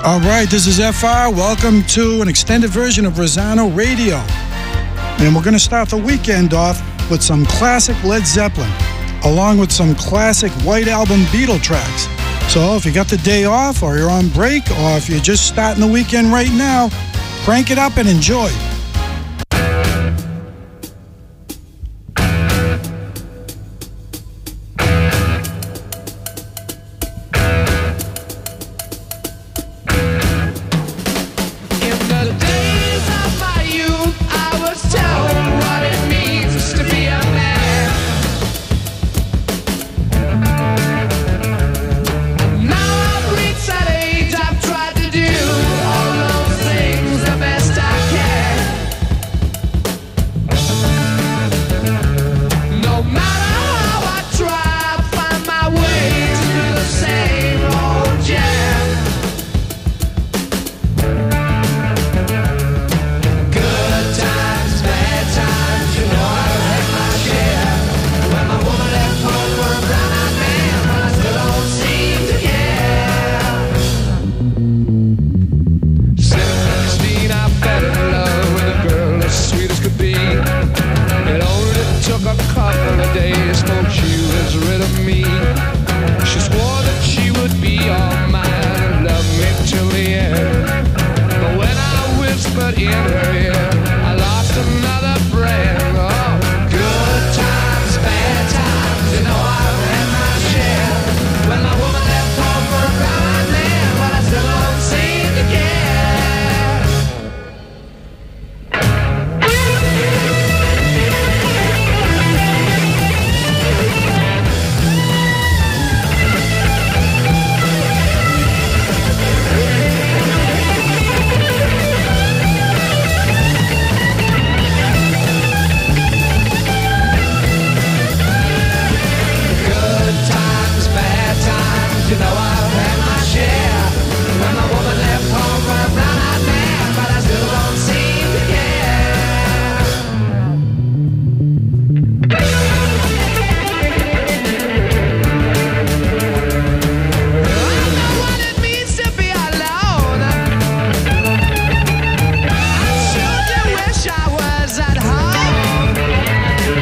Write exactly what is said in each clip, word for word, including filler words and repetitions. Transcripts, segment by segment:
All right, this is F R. Welcome to an extended version of Rosano Radio. And we're going to start the weekend off with some classic Led Zeppelin, along with some classic White Album Beatle tracks. So if you got the day off, or you're on break, or if you're just starting the weekend right now, crank it up and enjoy.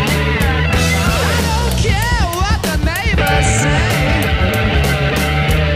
Say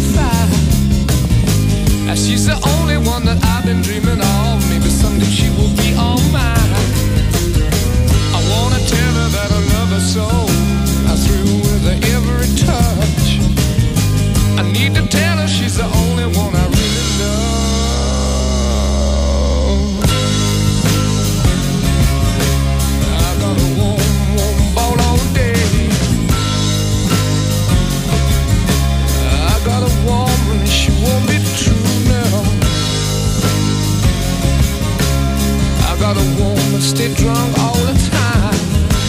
fine. And she's the only one that I've been dreaming of. Maybe someday she will be all mine. I wanna tell her that I love her so. I thrill with her every touch. I need to tell her she's the only one I really love. I got a warm, warm ball all day. I got a woman, she won't be true now. I got a woman, stay drunk all the time.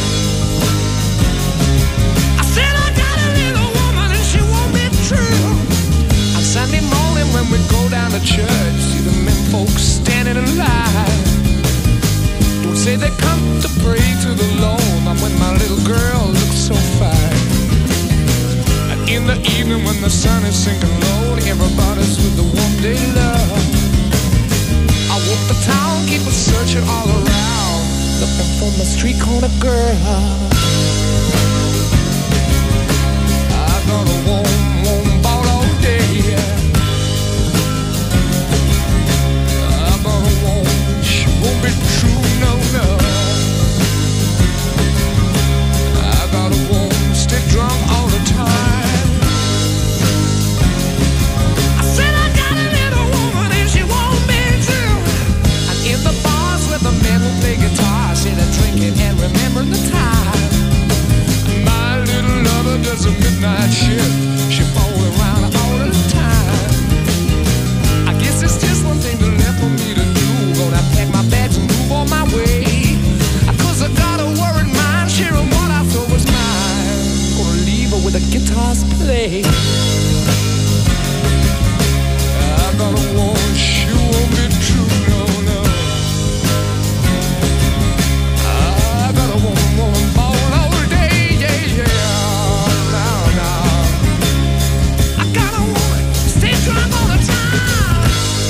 I said I got a little woman and she won't be true. On Sunday morning when we go down to church, see the men folks standing in line. Don't say they come to pray to the Lord, not when my little girl looks so fine. And in the evening when the sun is sinking low, everybody's with the one day love. I walk the town, keep a searching all around, looking for my street corner girl. I got a warm, warm ball all day. I got a woman, she won't be true, no, no. I got a woman, stay drunk all the time. I said I got a little woman and she won't be true. And in the bars where the men who play guitar, sit and drinking and remembering the time. My little lover does a midnight shift. She falls around all the time. I guess it's just one thing left for me to do. Gonna pack my bags and move on my way. Cause I got a worried mind, sharing what I thought was mine. Gonna leave her with the guitars play. I got a woman, she won't be true, no, no. I got a woman, woman, ball all day, yeah, yeah. Now, now. I got a woman, stay drunk all the time.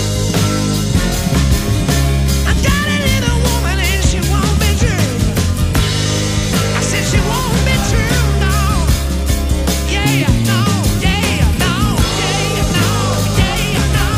I got a little woman and she won't be true. I said she won't be true, no. Yeah, no, yeah, no, yeah, no, yeah, no.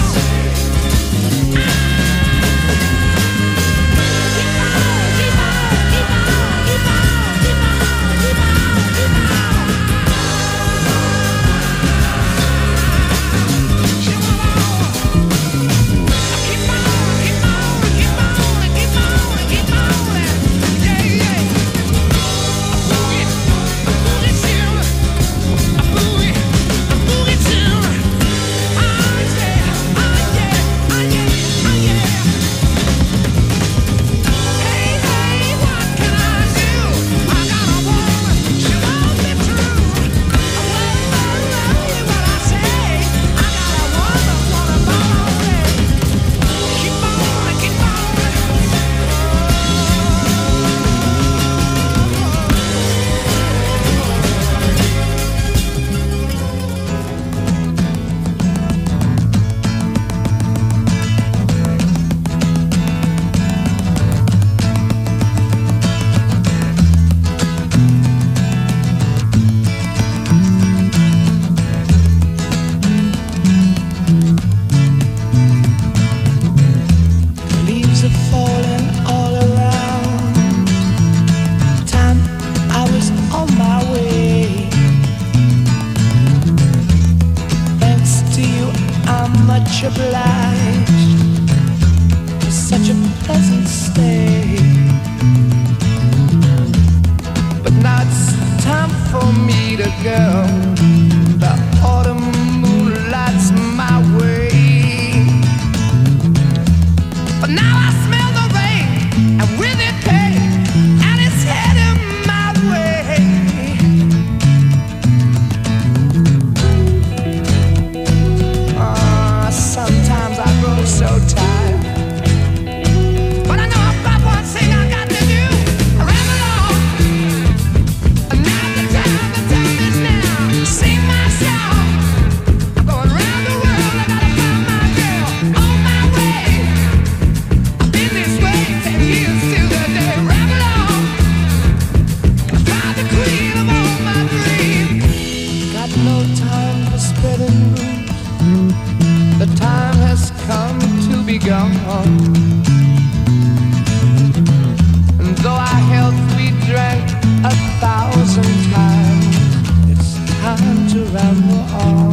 And though our health we drank a thousand times, it's time to ramble on.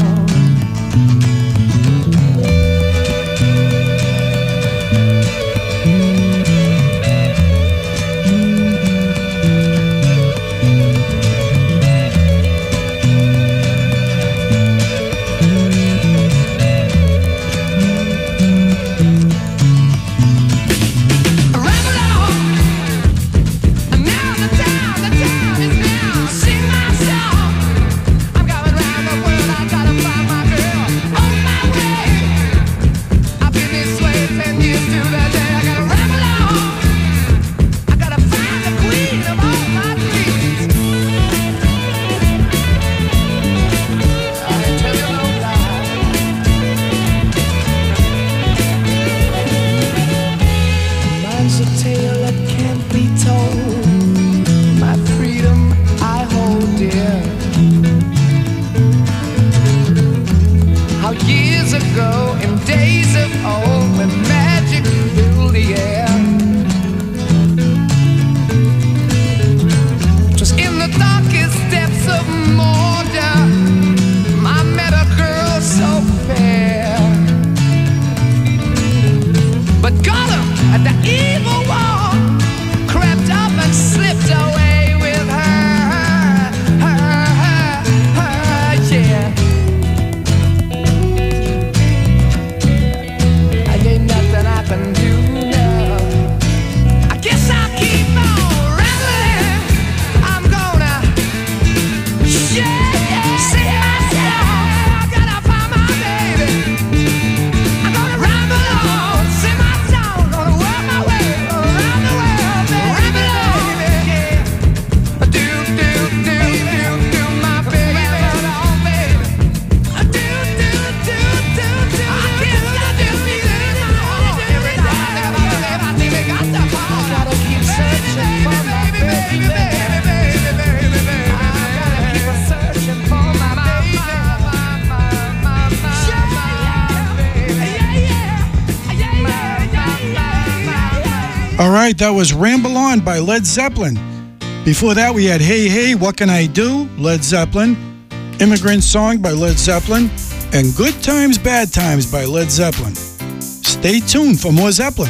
All right, that was Ramble On by Led Zeppelin. Before that, we had Hey Hey, What Can I Do? Led Zeppelin. Immigrant Song by Led Zeppelin. And Good Times, Bad Times by Led Zeppelin. Stay tuned for more Zeppelin.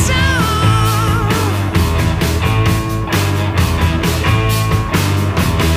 What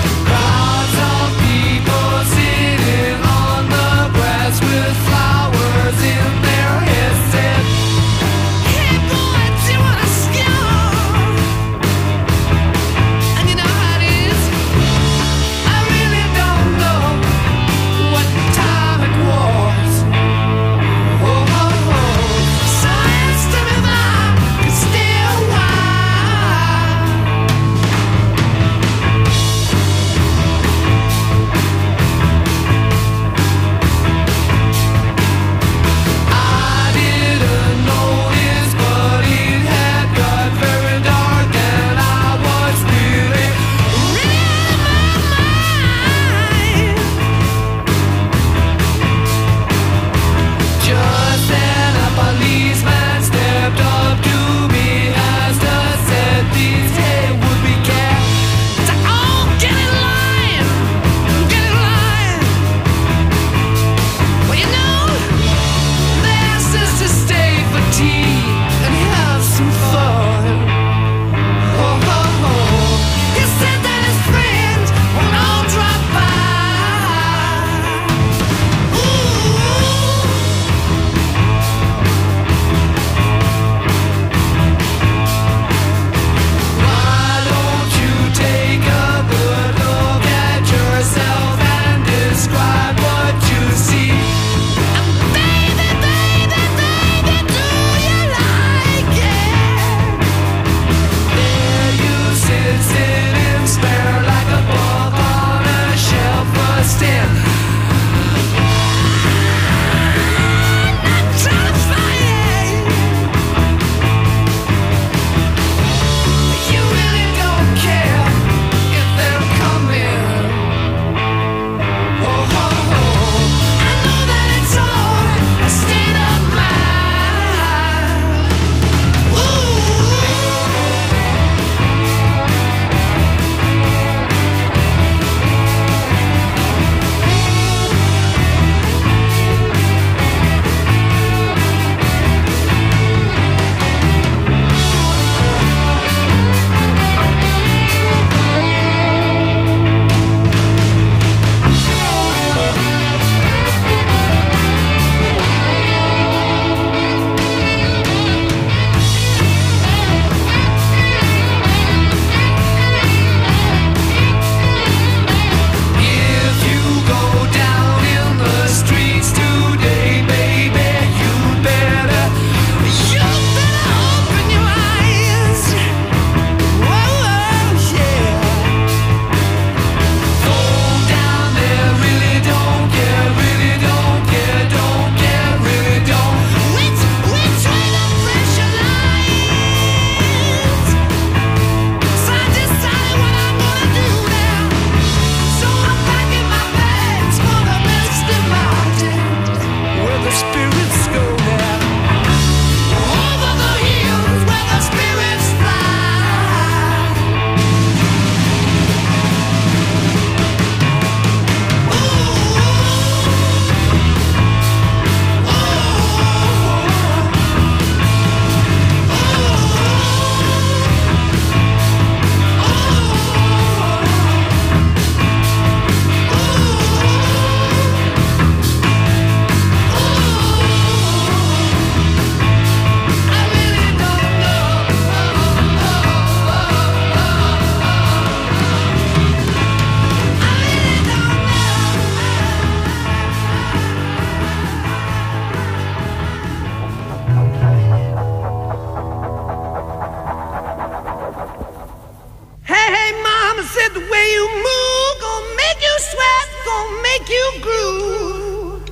said the way you move, gonna make you sweat, gonna make you groove.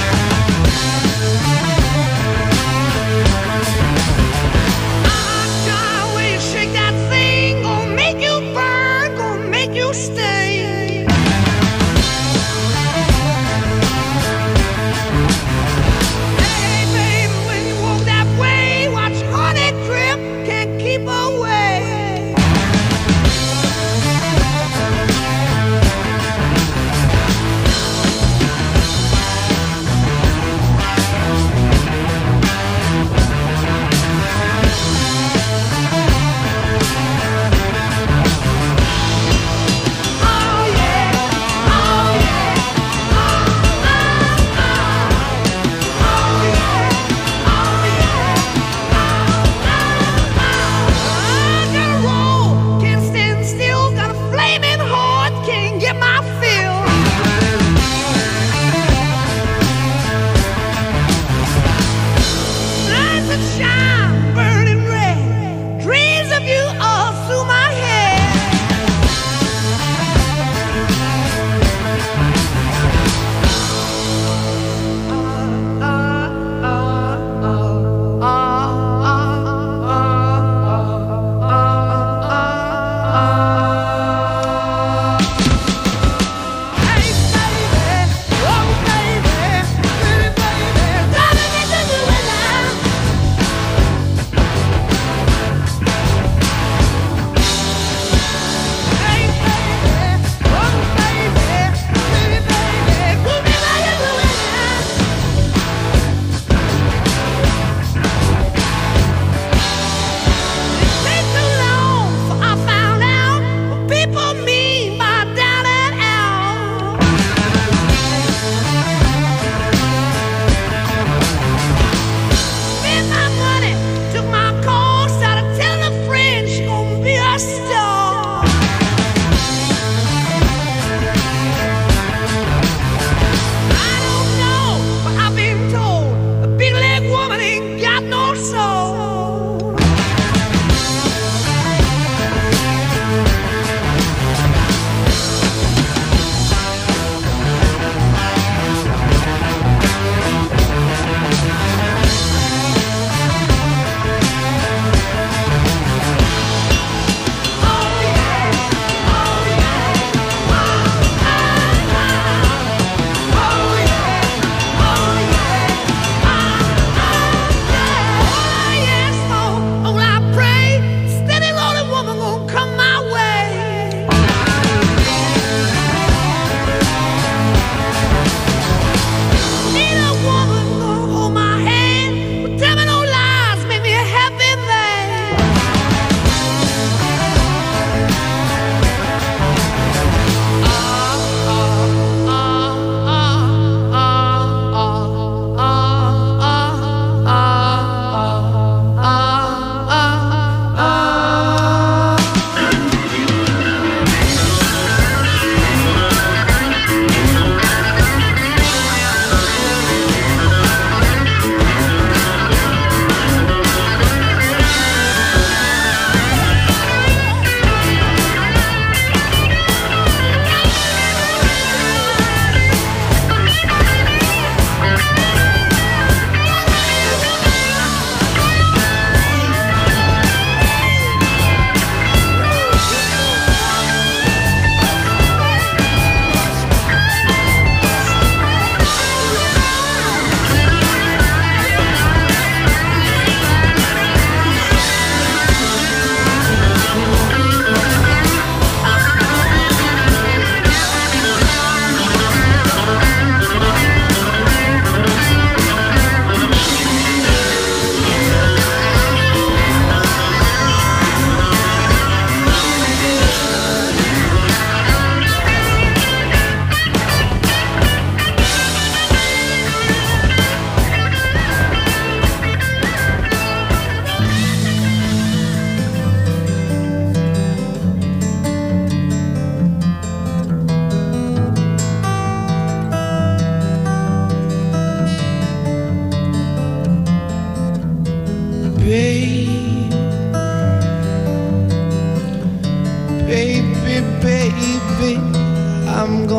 Ah, child, way you shake that thing, gonna make you burn, gonna make you stay. Hey, baby, when you walk that way, watch honey drip, can't keep away.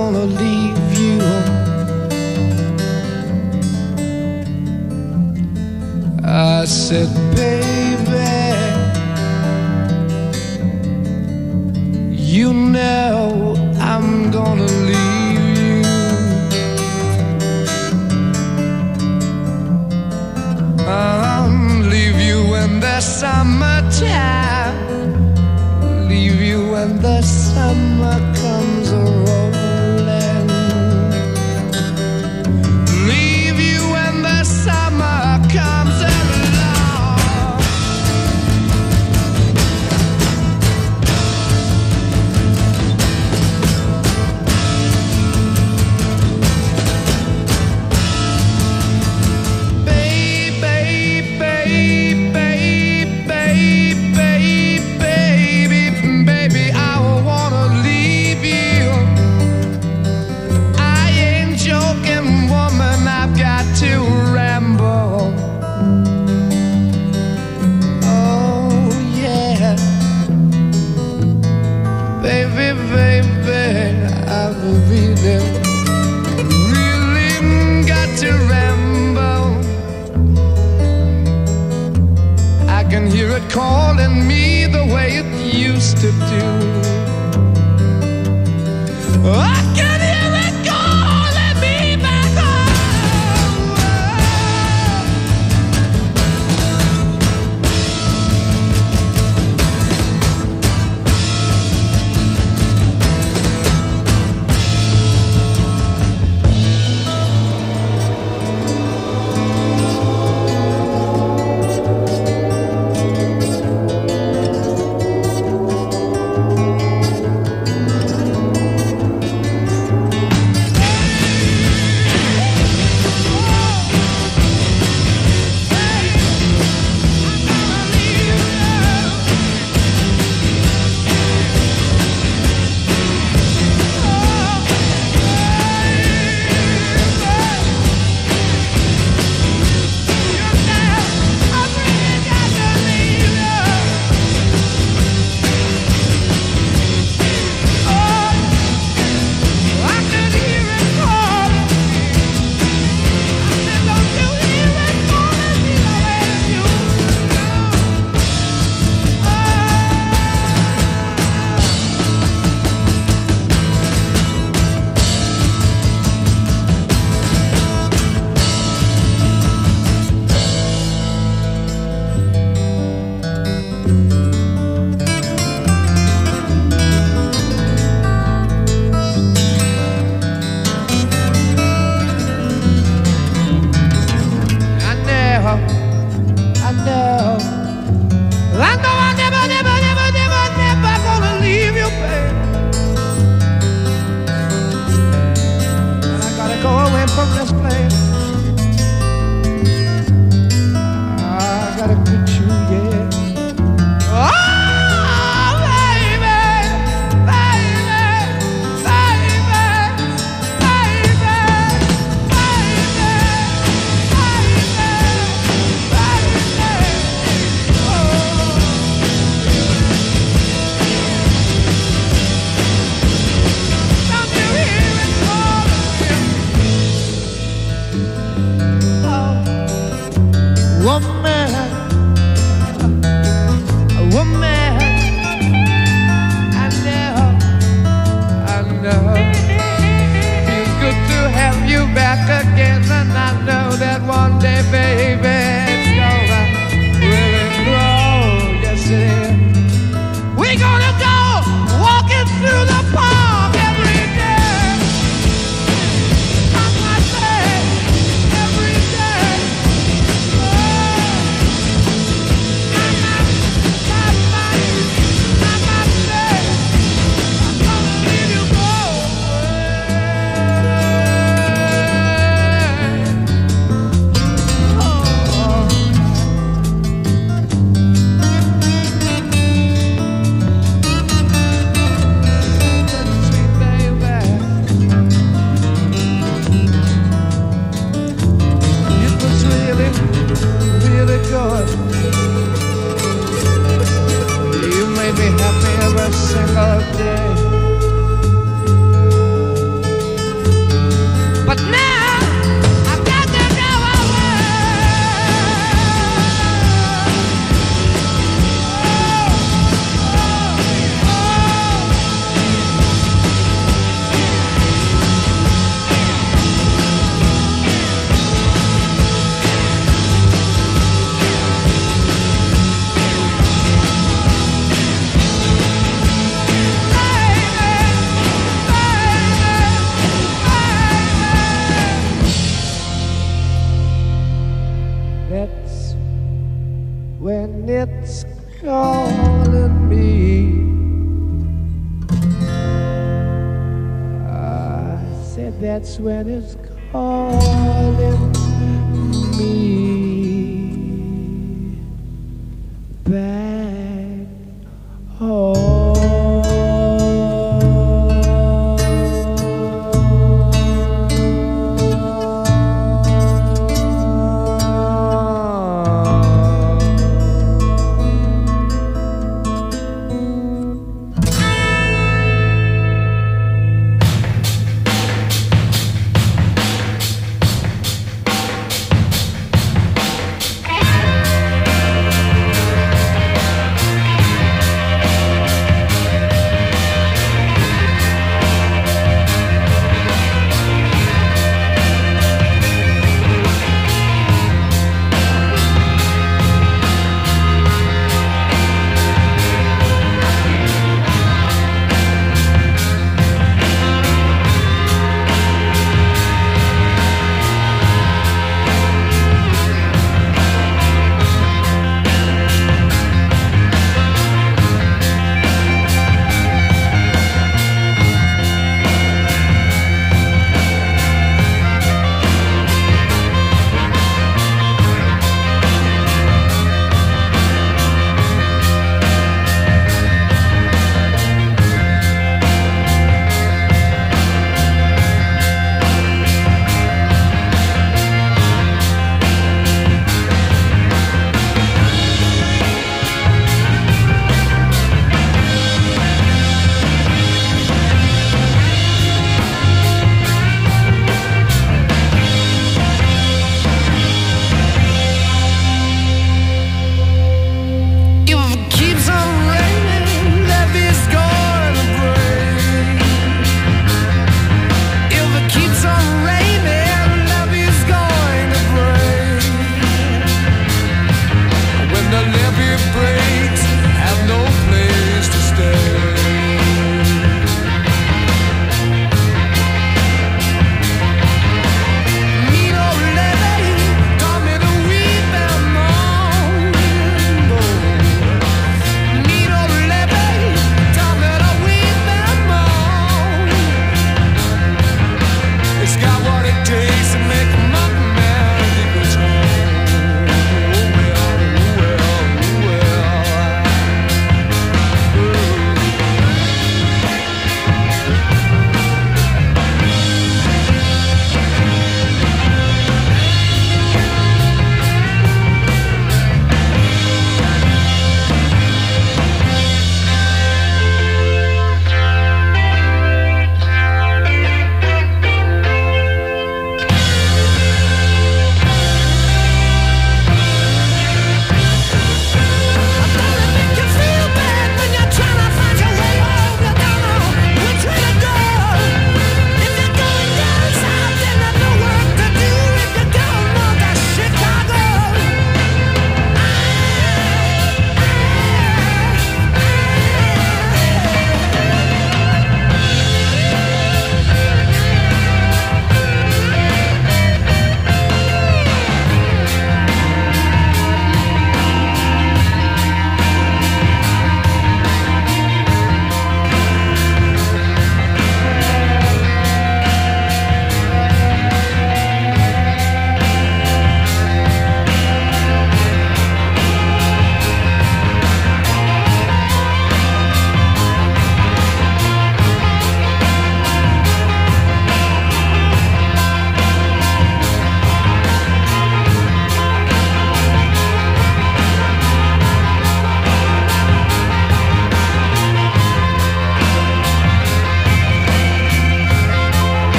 gonna leave you. I said, baby, you know I'm gonna leave you. I'll leave you in the summertime, leave you when the summer comes rolling, leave you when the summer comes along. Calling me the way it used to do. I can hear it calling me back home. me. I said that's when it's calling me back home.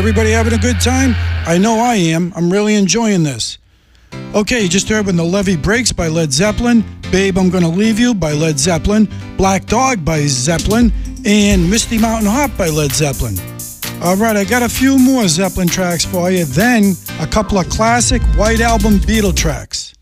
Everybody having a good time? I know I am. I'm really enjoying this. Okay, you just heard When the Levee Breaks by Led Zeppelin, Babe, I'm Gonna Leave You by Led Zeppelin, Black Dog by Zeppelin, and Misty Mountain Hop by Led Zeppelin. All right, I got a few more Zeppelin tracks for you, then a couple of classic White Album Beatle tracks.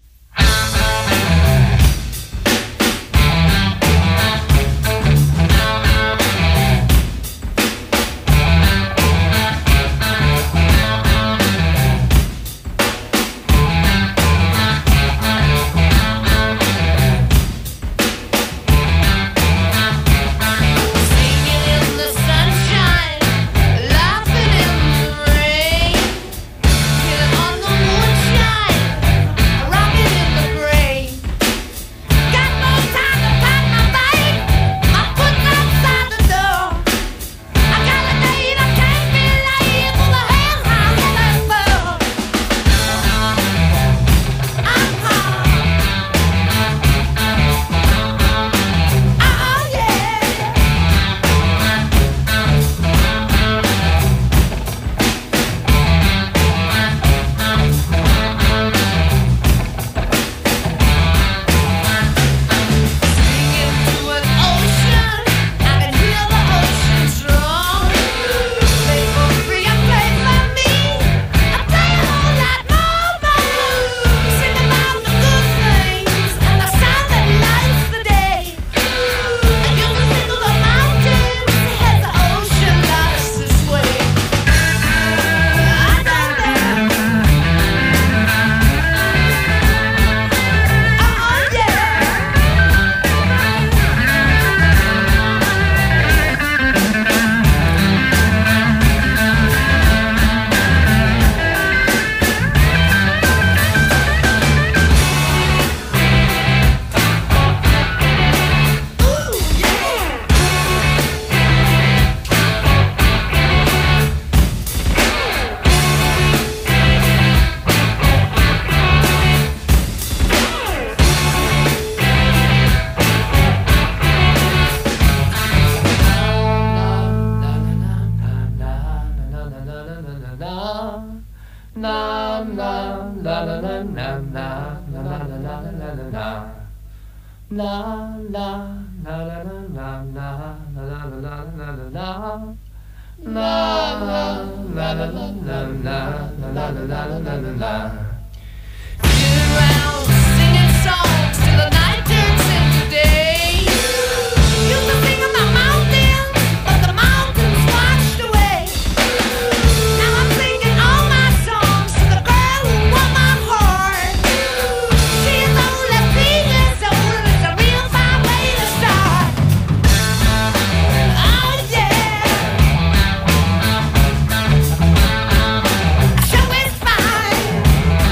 Show is fine.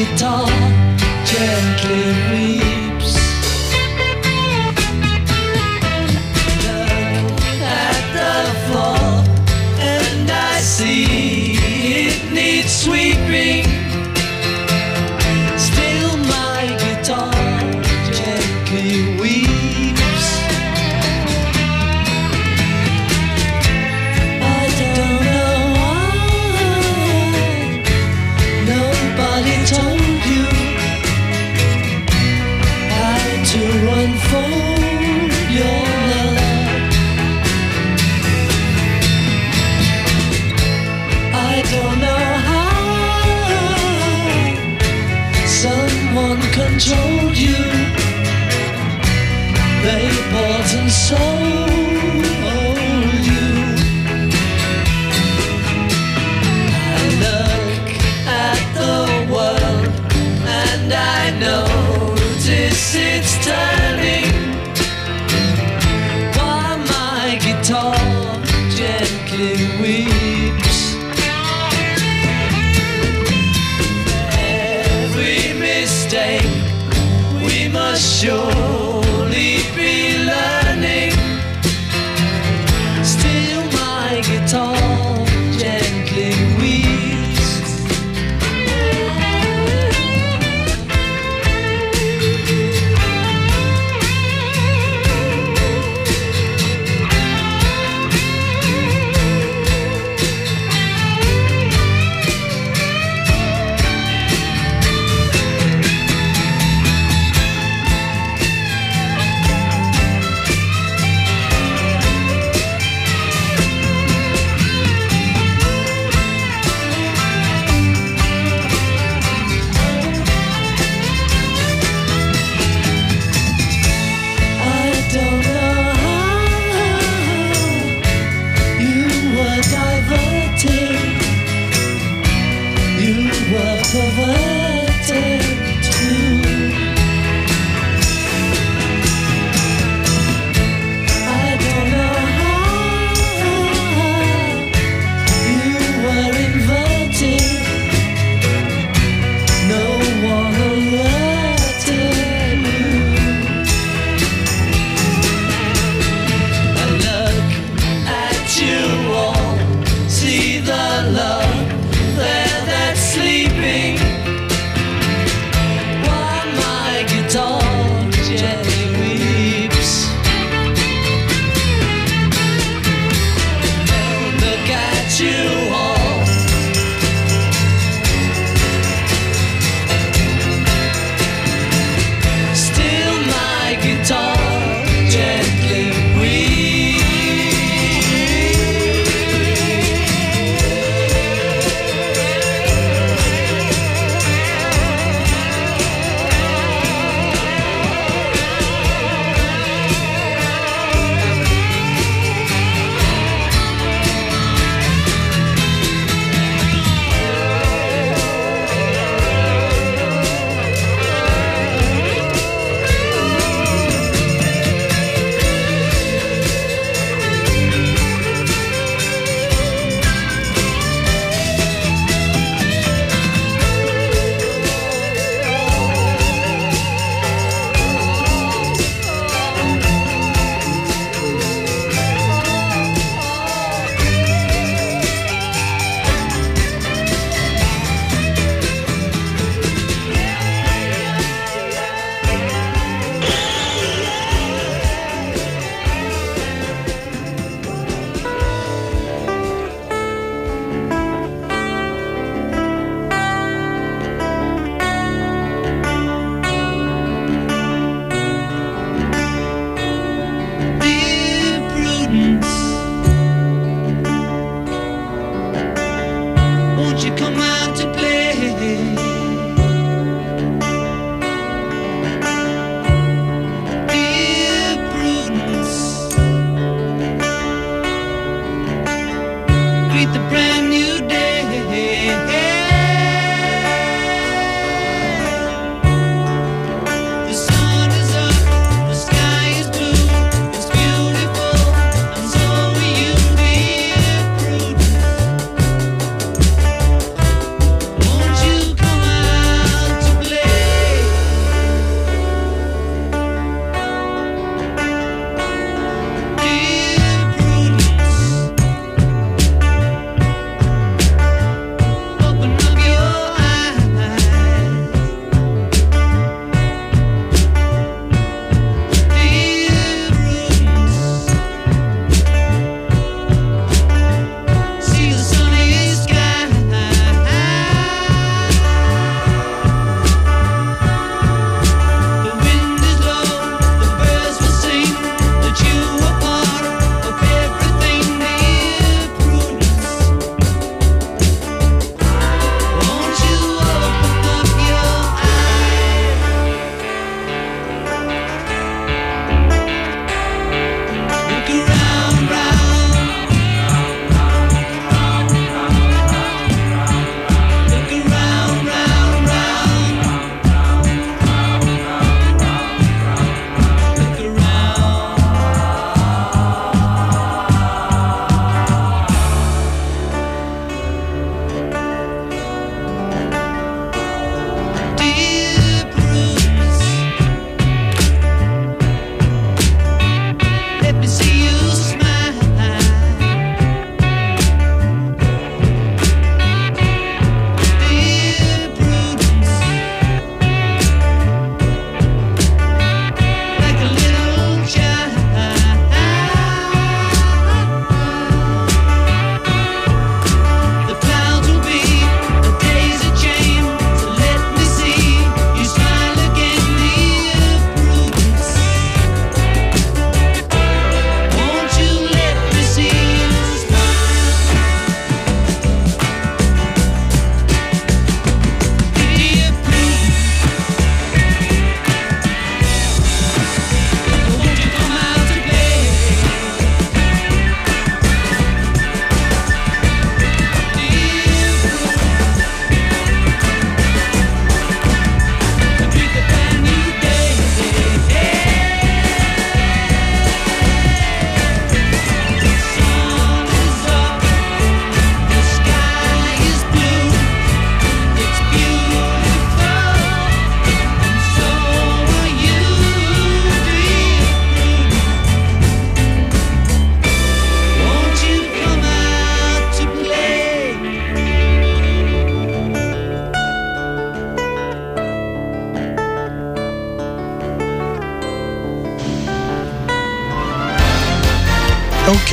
guitar gently weeps. Look at the floor and I see it needs sweeping. Still my guitar gently weeps. I don't know why nobody told you how to unfold your love. I don't know how someone controlled you. They bought and sold you. I look at the world and I notice it's turning. While my guitar gently weeps. Every mistake we must surely be learning. Still my guitar gently weeps. I don't know how you were diverted, you were perverted too. I don't know how you were inverted, no one alerted you. I look at you all, see the love there that's sleeping.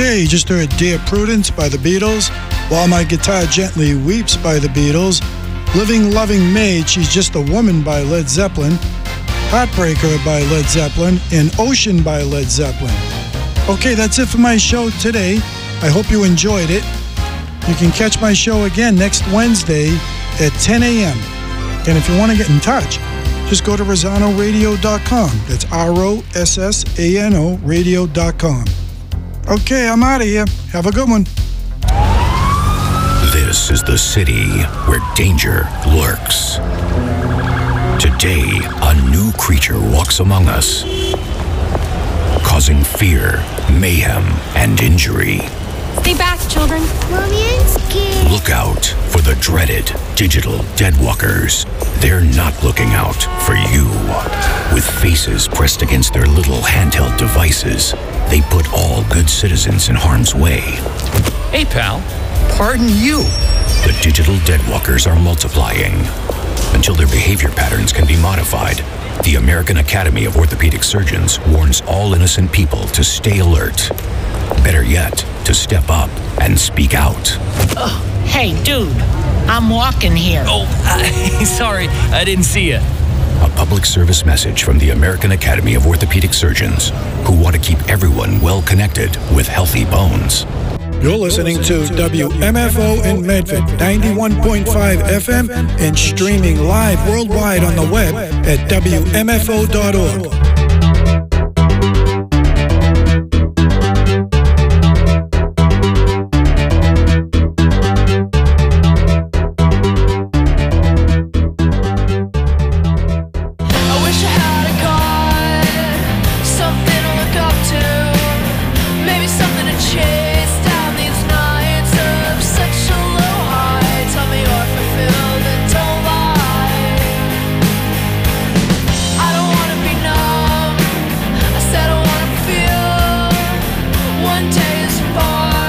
Okay, you just heard Dear Prudence by the Beatles, While My Guitar Gently Weeps by the Beatles, Living Loving Maid, She's Just a Woman by Led Zeppelin, Heartbreaker by Led Zeppelin, and Ocean by Led Zeppelin. Okay, that's it for my show today. I hope you enjoyed it. You can catch my show again next Wednesday at ten a.m. And if you want to get in touch, just go to Rossano Radio dot com. That's R O S S A N O radio dot com. Okay, I'm out of here. Have a good one. This is the city where danger lurks. Today, a new creature walks among us, causing fear, mayhem, and injury. Stay back, children. Mommy, I'm scared. Look out for the dreaded digital deadwalkers. They're not looking out for you. With faces pressed against their little handheld devices, they put all good citizens in harm's way. Hey, pal. Pardon you. The digital deadwalkers are multiplying. Until their behavior patterns can be modified, the American Academy of Orthopedic Surgeons warns all innocent people to stay alert. Better yet, to step up and speak out. Oh, hey, dude, I'm walking here. Oh, uh, sorry, I didn't see you. A public service message from the American Academy of Orthopedic Surgeons, who want to keep everyone well connected with healthy bones. You're listening to W M F O in Medford, ninety-one point five F M, and streaming live worldwide on the web at W M F O dot org.